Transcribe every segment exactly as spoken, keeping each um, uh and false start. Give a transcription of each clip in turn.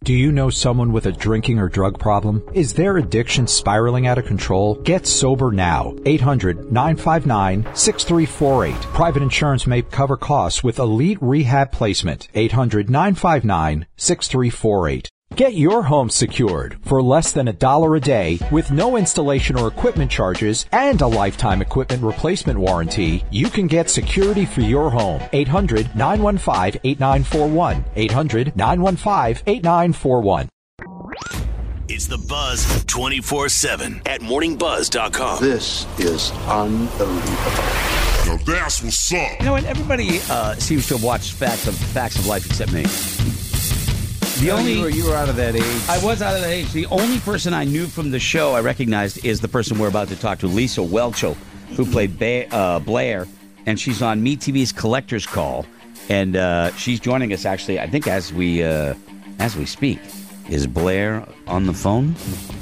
Do you know someone with a drinking or drug problem? Is their addiction spiraling out of control? Get sober now. eight hundred, nine five nine, six three four eight. Private insurance may cover costs with Elite Rehab Placement. eight hundred, nine five nine, six three four eight. Get your home secured for less than a dollar a day with no installation or equipment charges and a lifetime equipment replacement warranty. You can get security for your home. eight hundred, nine one five, eight nine four one. eight hundred, nine one five, eight nine four one. It's the Buzz twenty-four seven at morning buzz dot com. This is unbelievable. Now that's what's up. You know what? Everybody uh, seems to have watched Facts of Facts of Life except me. The no, only you were, you were out of that age. I was out of that age. The only person I knew from the show I recognized is the person we're about to talk to, Lisa Whelchel, who played ba- uh, Blair, and she's on MeTV's Collector's Call, and uh, she's joining us actually. I think as we uh, as we speak, is Blair on the phone?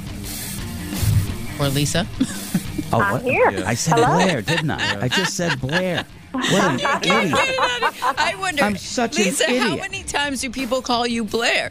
Or Lisa? Oh, I'm what? here. I said Hello? Blair, didn't I? I just said Blair. What an idiot! I wonder, I'm such Lisa, an idiot. how many times do people call you Blair?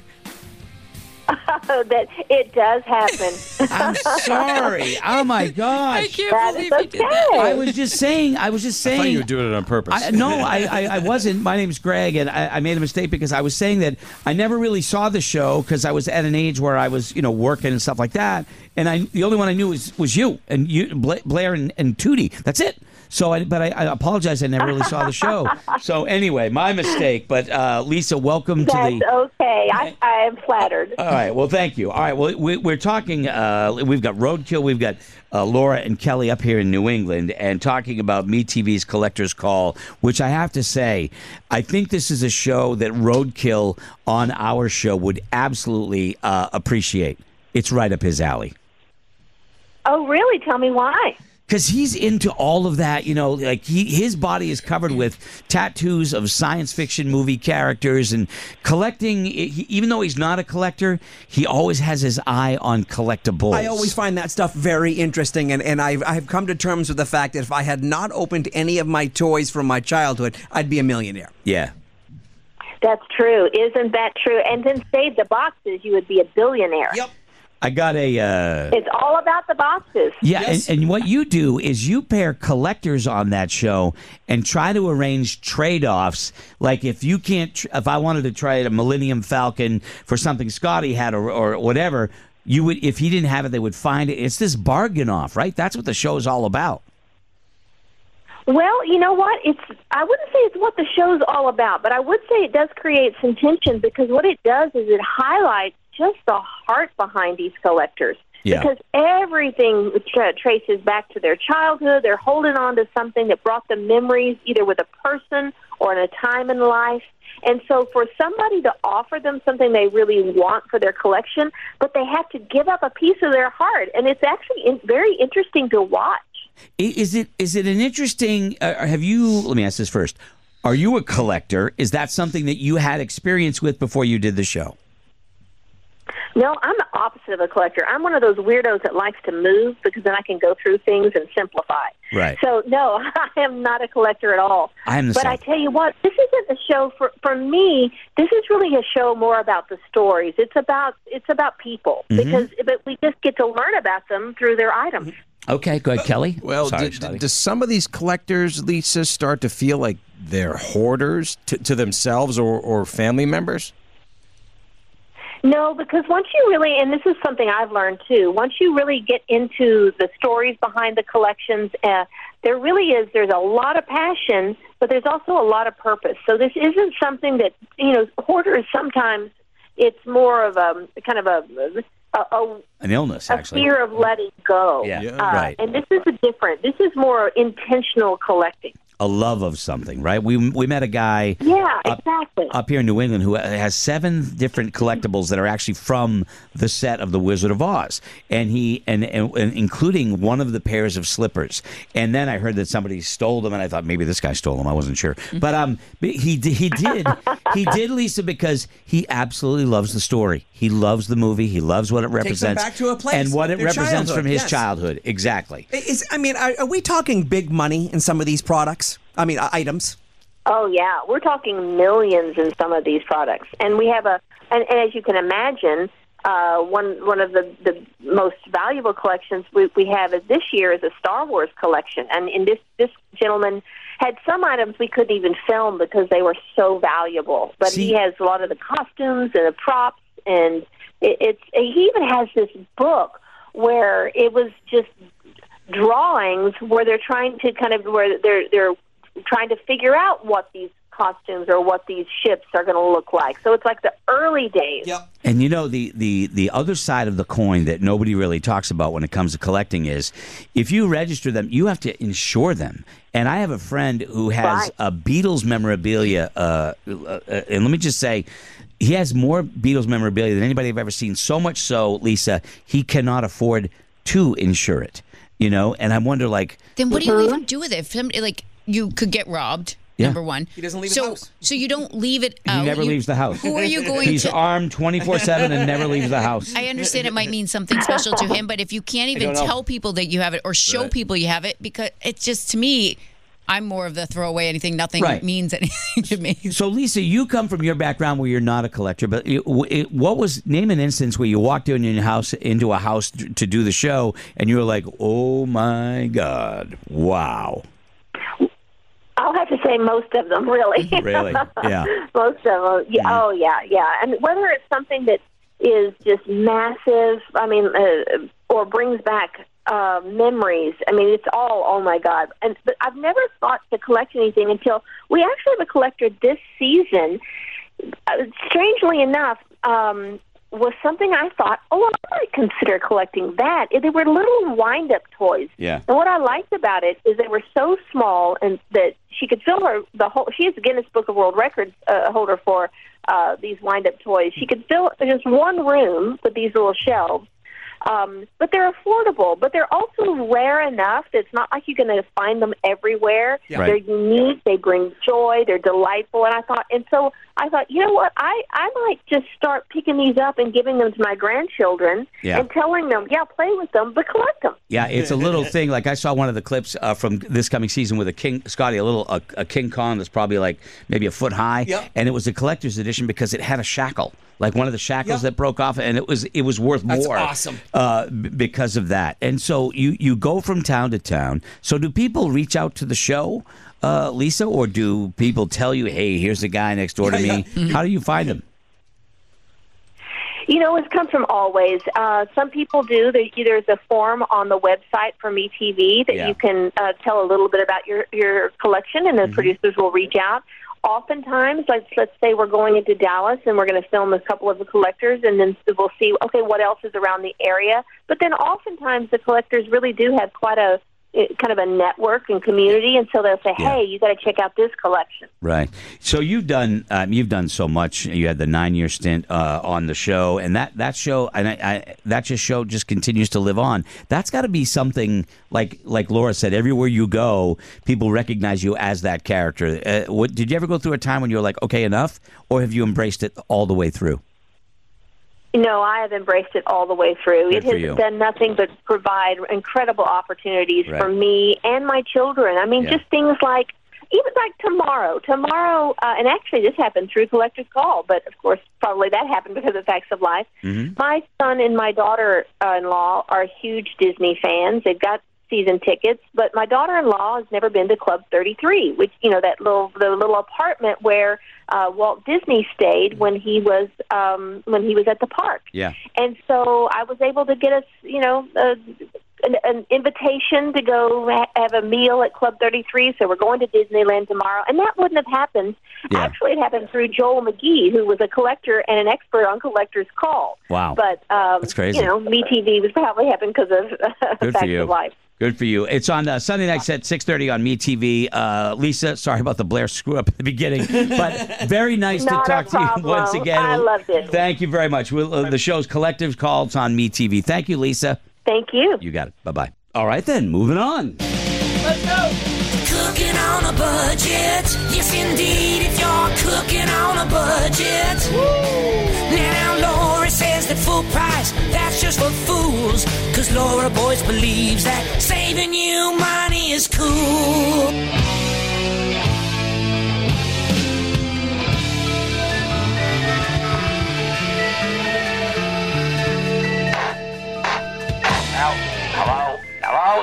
that it does happen. I'm sorry. Oh my gosh! I can't That believe is you did that. okay. I was just saying. I was just saying. I thought you were doing it on purpose. I, no, I, I, I wasn't. My name's Greg, and I, I made a mistake because I was saying that I never really saw the show because I was at an age where I was, you know, working and stuff like that. And I, the only one I knew was was you and you, Bla- Blair and, and Tootie. That's it. So, I, but I, I apologize. I never really saw the show. So anyway, my mistake. But uh, Lisa, welcome That's to the. okay. I, I am flattered. All right. Well, thank you. All right. Well, we, we're talking. Uh, we've got Roadkill. We've got uh, Laura and Kelly up here in New England, and talking about MeTV's Collector's Call, which I have to say, I think this is a show that Roadkill on our show would absolutely uh, appreciate. It's right up his alley. Oh, really? Tell me why. Because he's into all of that, you know, like he his body is covered with tattoos of science fiction movie characters and collecting. He, even though he's not a collector, he always has his eye on collectibles. I always find that stuff very interesting, and, and I've, I've come to terms with the fact that if I had not opened any of my toys from my childhood, I'd be a millionaire. Yeah. That's true. Isn't that true? And then save the boxes, you would be a billionaire. Yep. I got a... Uh, It's all about the boxes. yeah, Yes. and, and what you do is you pair collectors on that show and try to arrange trade-offs. Like if you can't... Tr- if I wanted to trade a Millennium Falcon for something Scotty had or, or whatever, you would. If he didn't have it, they would find it. It's this bargain off, right? That's what the show is all about. Well, you know what? It's I wouldn't say it's what the show's all about, but I would say it does create some tension because what it does is it highlights just the heart behind these collectors. Yeah. Because everything tra- traces back to their childhood. They're holding on to something that brought them memories, either with a person or in a time in life. And so for somebody to offer them something they really want for their collection, but they have to give up a piece of their heart. And it's actually in- very interesting to watch. Is it is it an interesting... Uh, have you... Let me ask this first. Are you a collector? Is that something that you had experience with before you did the show? No, I'm the opposite of a collector. I'm one of those weirdos that likes to move because then I can go through things and simplify. Right. So, no, I am not a collector at all. I am the But same. I tell you what, this isn't a show for for me. This is really a show more about the stories. It's about it's about people Mm-hmm. because but we just get to learn about them through their items. Okay, go ahead, Kelly. Well, Sorry, d- Scotty. d- does some of these collectors, Lisa, start to feel like they're hoarders to, to themselves or, or family members? No, because once you really, and this is something I've learned too, once you really get into the stories behind the collections, uh, there really is, there's a lot of passion, but there's also a lot of purpose. So this isn't something that, you know, hoarders sometimes, it's more of a kind of a, a, a An illness, a actually. fear of letting go. Yeah, Yeah. Uh, right. And this is a different, this is more intentional collecting. A love of something, right? We we met a guy Yeah, up, exactly. up here in New England who has seven different collectibles that are actually from the set of The Wizard of Oz, and he and, and, and including one of the pairs of slippers. And then I heard that somebody stole them, and I thought maybe this guy stole them. I wasn't sure, but um, but he d- he did he did, Lisa, because he absolutely loves the story. He loves the movie. He loves what it Takes them represents back to a place, and what it their represents childhood, from his yes. childhood. Exactly. Is I mean, are, are we talking big money in some of these products? I mean, uh, items. Oh, yeah. We're talking millions in some of these products. And we have a and, and as you can imagine, uh, one one of the, the most valuable collections we, we have is this year is a Star Wars collection. And in this, this gentleman had some items we couldn't even film because they were so valuable. But See? he has a lot of the costumes and the props, and it, it's he even has this book where it was just drawings where they're trying to kind of where they're they're trying to figure out what these costumes or what these ships are going to look like. So it's like the early days. Yep. And you know, the, the, the other side of the coin that nobody really talks about when it comes to collecting is if you register them, you have to insure them. And I have a friend who has Right. a Beatles memorabilia, uh, uh, and let me just say, he has more Beatles memorabilia than anybody I've ever seen. So much so, Lisa, he cannot afford to insure it. You know, and I wonder, like, Then what do you even do with it? If somebody, like, you could get robbed. Yeah. Number one, He doesn't leave his so, house. So you don't leave it he out. never You- leaves the house. Who are you going He's to? armed twenty-four seven and never leaves the house. I understand it might mean something special to him, but if you can't even don't know. tell people that you have it or show Right. people you have it, because it's just, to me, I'm more of the throwaway anything. Nothing Right. means anything to me. So, Lisa, you come from your background where you're not a collector, but it, it, what was, name an instance where you walked in your house into a house to, to do the show and you were like, oh my God, wow. I'll have to say most of them, really. Really? Yeah. Most of them. Yeah, Mm-hmm. Oh, yeah, yeah. And whether it's something that is just massive, I mean, uh, or brings back uh, memories, I mean, it's all, oh, my God. And but I've never thought to collect anything until we actually have a collector this season. Uh, strangely enough, um, was something I thought, oh, I might consider collecting that. They were little wind-up toys. Yeah. And what I liked about it is they were so small and that she could fill her the whole. She is a Guinness Book of World Records uh, holder for uh, these wind-up toys. She could fill just one room with these little shelves. Um, but they're affordable, but they're also rare enough that it's not like you're going to find them everywhere. Yeah. They're Right. unique. They bring joy. They're delightful. And I thought, and so I thought, you know what? I, I might just start picking these up and giving them to my grandchildren Yeah. and telling them, yeah, play with them, but collect them. Yeah, it's a little thing. Like I saw one of the clips uh, from this coming season with a King, Scotty, a little a, a King Kong that's probably like maybe a foot high, Yep. and it was a collector's edition because it had a shackle, like one of the shackles Yep. that broke off, and it was it was worth That's more. awesome. uh, b- because of that. And so you you go from town to town. So do people reach out to the show, uh, Lisa, or do people tell you, hey, here's the guy next door to me? How do you find him? You know, it's come from always. Uh, some people do. There, there's a form on the website for MeTV that Yeah. you can uh, tell a little bit about your, your collection, and the producers will reach out. Oftentimes, let's, let's say we're going into Dallas and we're going to film a couple of the collectors, and then we'll see, okay, what else is around the area. But then oftentimes the collectors really do have quite a kind of a network and community, and so they'll say, Yeah. hey, you got to check out this collection. Right. So you've done um, you've done so much. You had the nine year stint uh, on the show, and that, that show and I, I, that just show just continues to live on. That's got to be something like like Laura said. Everywhere you go, people recognize you as that character. Uh, what, did you ever go through a time when you were like, okay, enough, or have you embraced it all the way through? No, I have embraced it all the way through. Good It for has you. done nothing but provide incredible opportunities Right. for me and my children. I mean, Yeah. just things like, even like tomorrow. Tomorrow, uh, and actually this happened through Collector's Call, but of course probably that happened because of Facts of Life. Mm-hmm. My son and my daughter-in-law are huge Disney fans. They've got season tickets, but my daughter-in-law has never been to Club thirty-three, which, you know, that little the little apartment where uh, Walt Disney stayed when he was um, when he was at the park. Yeah. And so I was able to get us, you know, uh, an, an invitation to go ha- have a meal at Club thirty-three. So we're going to Disneyland tomorrow, and that wouldn't have happened. Yeah. Actually, it happened through Joel McGee, who was a collector and an expert on Collector's Call. Wow. But um, That's crazy. You know, MeTV was probably happened because of Good for Facts you. of Life. Good for you. It's on uh, Sunday nights at six thirty on MeTV. Uh, Lisa, sorry about the Blair screw up at the beginning, but very nice Not to a talk to you problem. once again. I loved it. Thank you very much. We'll, uh, the show's Collectives Call. It's on MeTV. Thank you, Lisa. Thank you. You got it. Bye-bye. All right, then. Moving on. Cooking on a budget. Yes, indeed, if you're cooking on a budget. Now, Laura says that full price, that's just for fools. Cause Laura Boyce believes that saving you money is cool.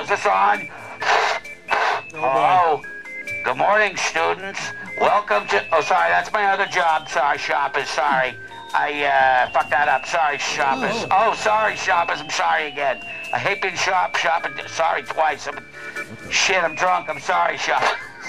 is this on? Hello. Good morning, students. Welcome to... Oh, sorry, that's my other job. Sorry, shoppers. Sorry. I uh, fucked that up. Sorry, shoppers. Oh. oh, sorry, shoppers. I'm sorry again. I hate being shop shopping. Sorry twice. I'm, shit, I'm drunk. I'm sorry, shoppers.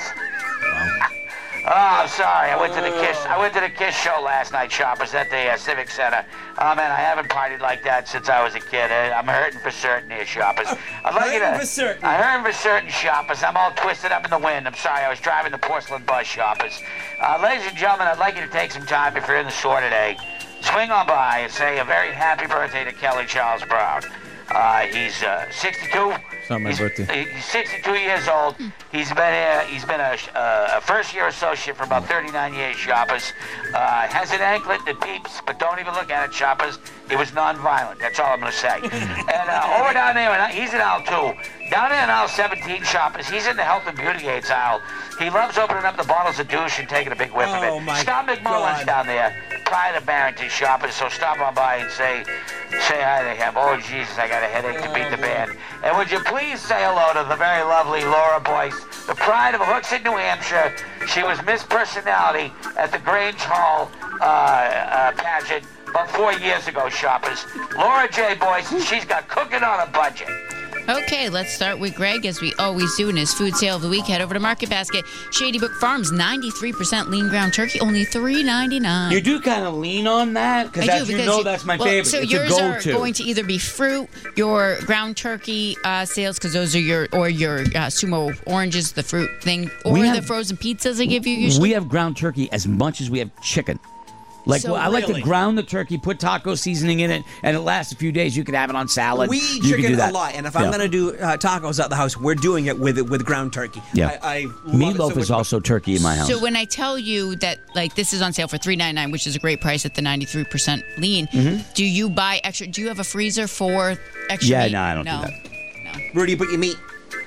Oh, I'm sorry. I went to the Kiss. I went to the Kiss show last night, shoppers, at the uh, Civic Center. Oh man, I haven't partied like that since I was a kid. I, I'm hurting for certain here, shoppers. I'd like you to. Hurting for certain. I'm hurting for certain, shoppers. I'm all twisted up in the wind. I'm sorry. I was driving the porcelain bus, shoppers. Uh, ladies and gentlemen, I'd like you to take some time if you're in the store today. Swing on by and say a very happy birthday to Kelly Charles Brown. Uh, he's uh, sixty-two. It's not my he's, birthday. He's sixty-two years old. He's been uh, he's been a, uh, a first-year associate for about thirty-nine years, shoppers. Uh, has an anklet that peeps, but don't even look at it, shoppers. It was non-violent. That's all I'm going to say. And uh, over down there, and he's in aisle two. Down there in aisle seventeen, shoppers, he's in the health and beauty aids aisle. He loves opening up the bottles of douche and taking a big whiff Oh, of it. my Stop McMullen's God. down there. Pride of Barrington, shoppers. So stop on by and say, say hi to him. Oh, Jesus, I got a headache to beat the band. And would you please say hello to the very lovely Laura Boyce, the pride of Hooksett, New Hampshire. She was Miss Personality at the Grange Hall uh, uh, pageant about four years ago, shoppers. Laura J. Boyce, and she's got cooking on a budget. Okay, let's start with Greg, as we always do in his food sale of the week. Head over to Market Basket. Shady Brook Farms, ninety-three percent lean ground turkey, only three ninety-nine. You do kind of lean on that I because do, you because know you- that's my well, favorite. So it's yours a are go-to. going to either be fruit, your ground turkey uh, sales, because those are your, or your uh, sumo oranges, the fruit thing, or We the have- frozen pizzas they give you usually. We have ground turkey as much as we have chicken. Like So I like to really? ground the turkey, put taco seasoning in it, and it lasts a few days. You can have it on salad. We eat you can chicken do a that. lot, and if Yeah. I'm going to do uh, tacos at the house, we're doing it with with ground turkey. Yeah. I, I love it Meatloaf so is much. also turkey in my house. So when I tell you that, like, this is on sale for three ninety-nine, which is a great price at the ninety-three percent lean, do you buy extra? Do you have a freezer for extra Yeah, meat? no, I don't do no. that. Where do you put your meat?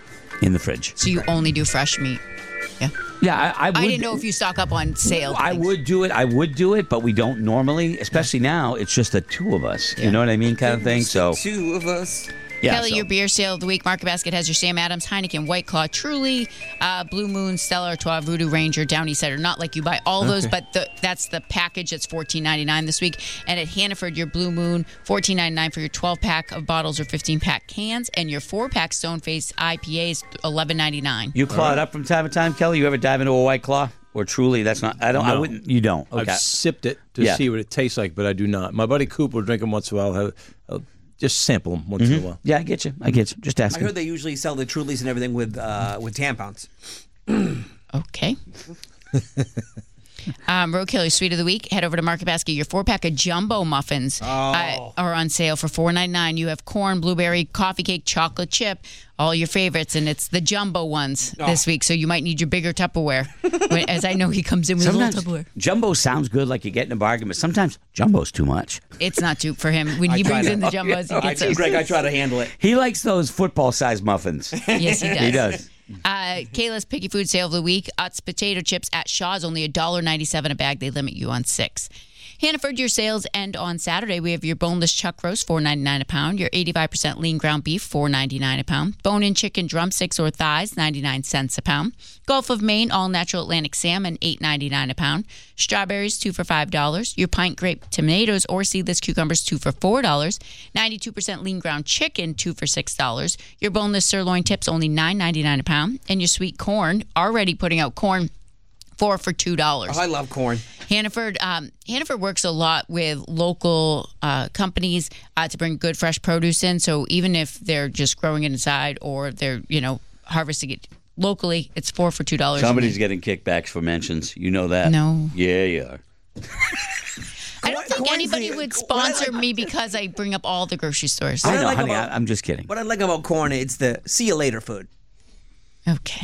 in the fridge. So you only do fresh meat? Yeah. Yeah, I, I would. I didn't know if you stock up on sale. I things. would do it. I would do it, but we don't normally. Especially now, it's just the two of us. Yeah. You know what I mean, kind of thing. So Two of us. yeah. Kelly, so- your beer sale of the week. Market Basket has your Sam Adams, Heineken, White Claw, Truly, uh, Blue Moon, Stella Artois, Voodoo Ranger, Downy Cider. Not like you buy all those, Okay. but the, that's the package. That's fourteen ninety-nine this week. And at Hannaford, your Blue Moon, fourteen ninety-nine for your twelve pack of bottles or fifteen pack cans, and your four pack Stone Face I P As, eleven ninety-nine. You claw it up from time to time, Kelly. You ever dive into a White Claw or Truly? That's not. I don't. I No. wouldn't. You don't. Okay. I've sipped it to Yeah. see what it tastes like, but I do not. My buddy Coop will drink them once in a while. Have, I'll just sample them once in a while. Yeah, I get you. I get you. Just I asking. heard they usually sell the Trulies and everything with uh, with tampons. Okay. um, Roadkill, your sweet of the week. Head over to Market Basket. Your four pack of jumbo muffins uh, are on sale for four ninety-nine. You have corn, blueberry, coffee cake, chocolate chip, all your favorites, and it's the jumbo ones this week. So you might need your bigger Tupperware, when- as I know he comes in with Sometimes a little Tupperware. jumbo sounds good, like you're getting a bargain, but sometimes jumbo's too much. It's not too for him when he I try brings to- in the jumbos. He I, gets those. Greg, I try to handle it. He likes those football-sized muffins. Yes, he does. He does. Uh, Kayla's Picky Food Sale of the Week. Utz potato chips at Shaw's, only one dollar ninety-seven a bag. They limit you on six. Hannaford, your sales end on Saturday. We have your boneless chuck roast, four ninety-nine a pound. Your eighty-five percent lean ground beef, four ninety-nine a pound. Bone-in chicken drumsticks or thighs, ninety-nine cents a pound. Gulf of Maine all-natural Atlantic salmon, eight ninety-nine a pound. Strawberries, two for five dollars. Your pint grape tomatoes or seedless cucumbers, two for four dollars. ninety-two percent lean ground chicken, two for six dollars. Your boneless sirloin tips, only nine ninety-nine a pound. And your sweet corn, already putting out corn, four for two dollars. Oh, I love corn. Hannaford, um, Hannaford works a lot with local uh, companies uh, to bring good fresh produce in. So even if they're just growing it inside or they're, you know, harvesting it locally, it's four for two dollars. Somebody's getting kickbacks for mentions. You know that. No. Yeah, you are. I don't think Corn's anybody the- would what I sponsor like- me because I bring up all the grocery stores. I I know, like honey. about- I, I'm just kidding. What I like about corn, it's the see you later food. Okay.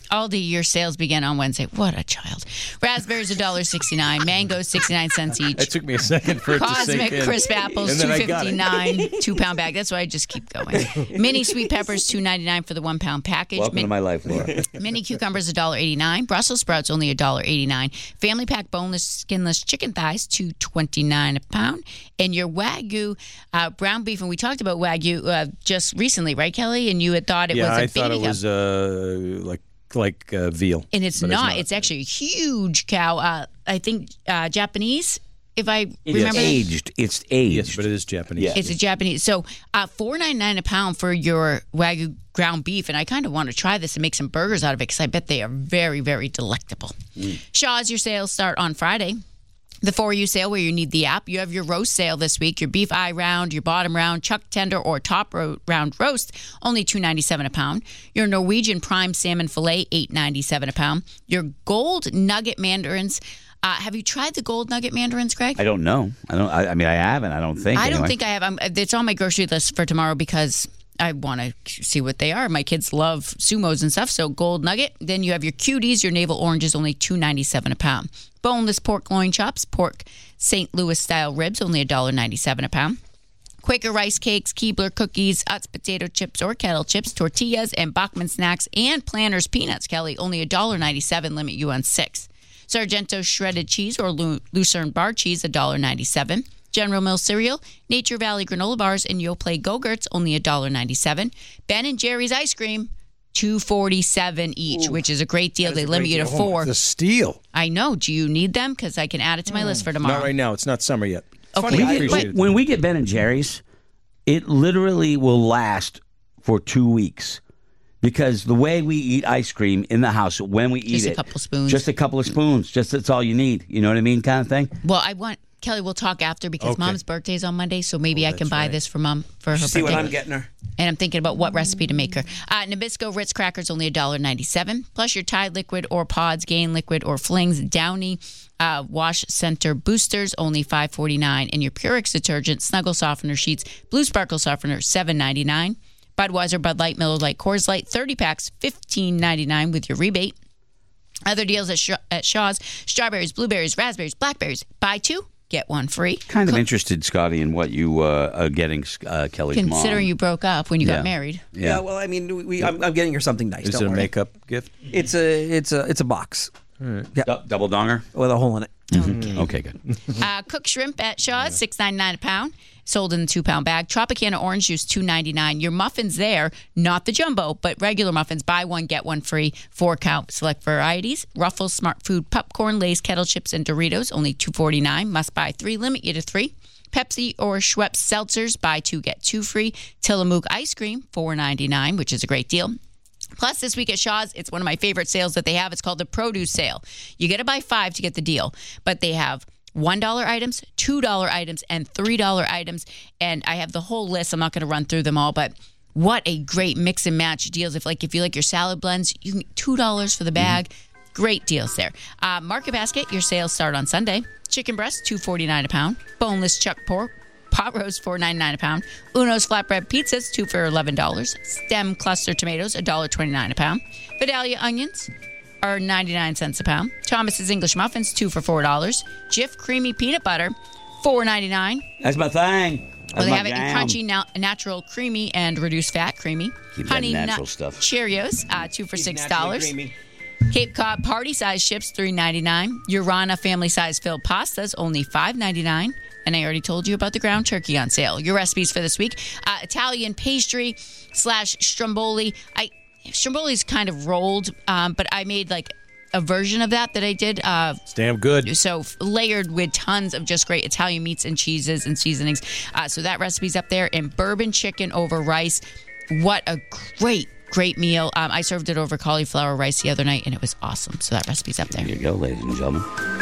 Aldi, your sales begin on Wednesday. What a child. Raspberries, one dollar sixty-nine. Mangoes, sixty-nine cents each. It took me a second for it to sink Cosmic in. crisp apples, And two then I got it. fifty-nine, two-pound bag. That's why I just keep going. Mini sweet peppers, two ninety-nine for the one-pound package. Welcome Min- to my life, Laura. Mini cucumbers, one dollar eighty-nine. Brussels sprouts, only one dollar eighty-nine. Family pack boneless, skinless chicken thighs, two twenty-nine a pound. And your Wagyu uh, brown beef, and we talked about Wagyu uh, just recently, right, Kelly? And you had thought it yeah, was a I thought baby it was uh, like like uh, veal. And it's but not. It's actually a huge cow. Uh, I think uh, Japanese, if I It's remember. aged. It's aged. Yes, but it is Japanese. Yeah. It's a Japanese. So uh, four ninety-nine a pound for your Wagyu ground beef. And I kind of want to try this and make some burgers out of it because I bet they are very, very delectable. Mm. Shaw's, your sales start on Friday. The For You sale where you need the app. You have your roast sale this week. Your beef eye round, your bottom round, chuck tender, or top ro- round roast, only two ninety-seven a pound. Your Norwegian prime salmon fillet, eight ninety-seven a pound. Your gold nugget mandarins. Uh, have you tried the gold nugget mandarins, Greg? I don't know. I don't. I, I mean, I haven't. I don't think. I don't anyway. think I have. I'm, it's on my grocery list for tomorrow because I want to see what they are. My kids love sumos and stuff, so gold nugget. Then you have your cuties. Your navel oranges, only two ninety-seven a pound. Boneless pork loin chops, pork Saint Louis style ribs, only one dollar ninety-seven a pound. Quaker rice cakes, Keebler cookies, Utz potato chips or kettle chips, tortillas, and Bachman snacks, and Planters peanuts, Kelly, only one dollar ninety-seven, limit you on six. Sargento shredded cheese or Lu- Lucerne bar cheese, one dollar ninety-seven. General Mills cereal, Nature Valley granola bars, and Yoplait Go-Gurts, only one dollar ninety-seven. Ben and Jerry's ice cream, two forty-seven each, which is a great deal. They limit you to four. The steal. I know. Do you need them? Because I can add it to my list for tomorrow. Not right now. It's not summer yet. Okay. Funny, I But- appreciate it. When we get Ben and Jerry's, it literally will last for two weeks. Because the way we eat ice cream in the house, when we eat Just a it, couple spoons. just a couple of spoons, just that's all you need. You know what I mean, kind of thing. Well, I want Kelly. We'll talk after because Okay. Mom's birthday is on Monday, so maybe I can buy this for Mom for her See birthday. what I'm getting her. And I'm thinking about what recipe to make her. Uh, Nabisco Ritz crackers, only one dollar ninety-seven. Plus your Tide liquid or pods, Gain liquid or flings, Downy uh, wash center boosters, only five forty-nine. And your Purex detergent, Snuggle softener sheets, Blue Sparkle softener, seven ninety-nine. Budweiser, Bud Light, Miller Lite, Coors Light, thirty packs, fifteen ninety-nine with your rebate. Other deals at, Sh- at Shaw's, strawberries, blueberries, raspberries, blackberries. Buy two, get one free. Kind of Co- interested, Scotty, in what you uh, are getting, uh, Kelly's mom. Considering you broke up when you Yeah. got married. Yeah. Yeah. well, I mean, we, I'm, I'm getting her something nice. Is don't it a worry. makeup gift? It's a, it's a, it's a box Du- double donger. with a hole in it. Okay, good. Uh, cooked shrimp at Shaw's, six ninety-nine a pound, sold in the two-pound bag. Tropicana orange juice, two ninety-nine. Your muffins there, not the jumbo, but regular muffins. Buy one, get one free. Four count select varieties. Ruffles, Smart Food, popcorn, Lay's, kettle chips, and Doritos, only two forty-nine. Must buy three, limit you to three. Pepsi or Schweppes seltzers, buy two, get two free. Tillamook ice cream, four ninety-nine, which is a great deal. Plus, this week at Shaw's, it's one of my favorite sales that they have. It's called the Produce Sale. You got to buy five to get the deal, but they have one dollar items, two dollar items, and three dollar items. And I have the whole list. I'm not going to run through them all, but what a great mix and match deals. If like if you like your salad blends, you can get two dollars for the bag. Mm-hmm. Great deals there. Uh, Market Basket, your sales start on Sunday. Chicken breast, two forty-nine a pound. Boneless chuck pork, pot roast, four ninety-nine a pound. Uno's flatbread pizzas, two for eleven dollars. Stem cluster tomatoes, one dollar twenty-nine a pound. Vidalia onions are ninety-nine cents a pound. Thomas's English muffins, two for four dollars. Jif creamy peanut butter, four ninety-nine. That's my thing. That's Well, they my have it in jam. crunchy, na- natural, creamy, and reduced fat creamy. Keep that Honey natural nut stuff. Cheerios, uh, two for six dollars. Creamy. Cape Cod party size chips, three ninety-nine. Urana family size filled pastas, only five ninety-nine. And I already told you about the ground turkey on sale. Your recipes for this week: uh, Italian pastry slash stromboli. I stromboli's kind of rolled, um, but I made like a version of that that I did. Uh, It's damn good. so f- layered with tons of just great Italian meats and cheeses and seasonings. Uh, so that recipe's up there. And bourbon chicken over rice. What a great, great meal. Um, I served it over cauliflower rice the other night, and it was awesome. So that recipe's up there. There you go, ladies and gentlemen.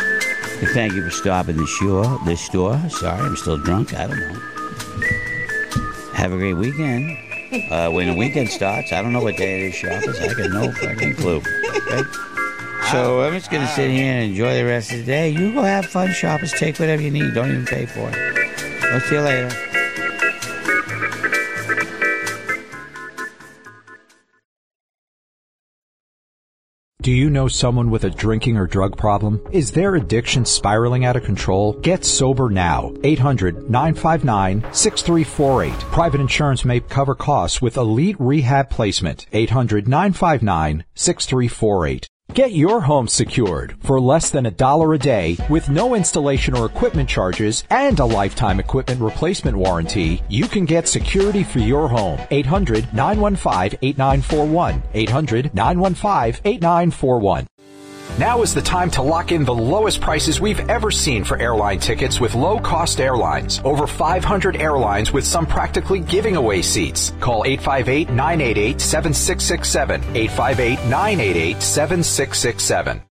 And thank you for stopping the store. This store. Sorry, I'm still drunk. I don't know. Have a great weekend. Uh, when the weekend starts, I don't know what day it is, shoppers. I got no fucking clue. Okay? So I'm just gonna sit here and enjoy the rest of the day. You go have fun, shoppers. Take whatever you need. Don't even pay for it. I'll see you later. Do you know someone with a drinking or drug problem? Is their addiction spiraling out of control? Get sober now. eight hundred nine five nine six three four eight. Private insurance may cover costs with Elite Rehab Placement. eight hundred nine five nine six three four eight. Get your home secured for less than a dollar a day with no installation or equipment charges and a lifetime equipment replacement warranty. You can get security for your home. eight hundred nine one five eight nine four one. eight hundred nine one five eight nine four one. Now is the time to lock in the lowest prices we've ever seen for airline tickets with low-cost airlines. Over five hundred airlines with some practically giving away seats. Call eight five eight nine eight eight seven six six seven. eight five eight nine eight eight seven six six seven.